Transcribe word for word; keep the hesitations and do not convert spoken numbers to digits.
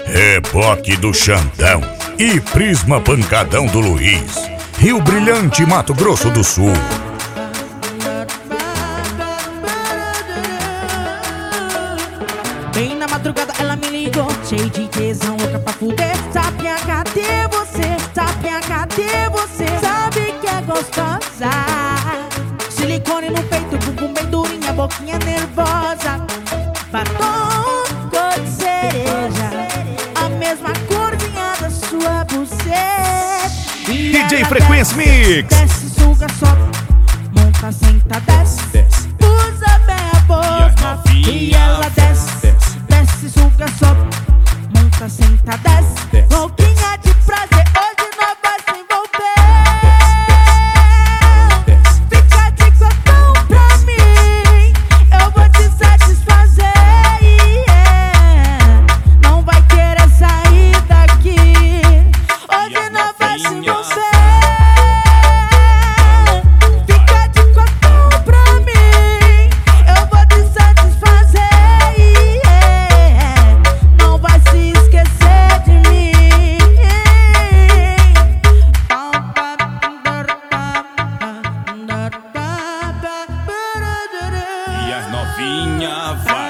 Reboque do Xandão e Prisma Pancadão do Luiz. Rio Brilhante, Mato Grosso do Sul. Bem na madrugada ela me ligou, cheio de tesão, louca pra fuder. Sapinha, cadê você? Sapinha, cadê você? Sabe que é gostosa. Silicone no peito, bumbum bem durinha, boquinha nervosa. Batom cor de cereja, a mesma corzinha da sua buceta. E D J ela Frequência desce, Mix. desce, suga, sobe, monta, senta, desce, Desce. usa bem a boca. E ela desce, desce, suga, sobe, monta, senta, desce, Desce. louquinha de prazer, hoje nós vai se envolver. Desce. Fica de cotão pra mim, eu vou te satisfazer, yeah. Não vai querer sair daqui, hoje nós vai se envolver. Fica de cotão pra mim, eu vou te satisfazer, yeah. Não vai se esquecer de mim. E as novinha vai.